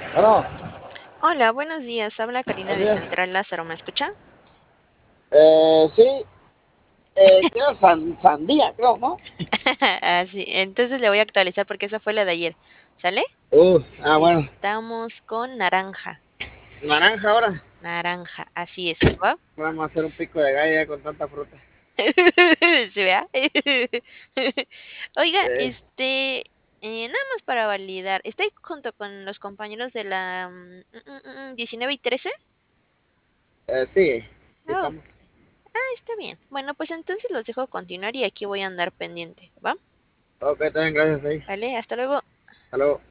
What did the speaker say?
Bueno, Hola, buenos días. Habla Karina buenos de días. Central Lázaro. ¿Me escucha? Sí, creo sandía, creo, ¿no? Así, entonces le voy a actualizar porque esa fue la de ayer. ¿Sale? Bueno. Estamos con naranja. Naranja ahora. Naranja, así es. ¿Va? Vamos a hacer un pico de galla con tanta fruta. ¿Se vea? Oiga, Sí, nada más para validar. ¿Está ahí junto con los compañeros de la 19 y 13? sí, aquí Oh, estamos. está bien. Bueno, pues entonces los dejo continuar y aquí voy a andar pendiente. ¿Va? Ok, está bien, gracias, ahí. Vale, hasta luego. Hasta luego.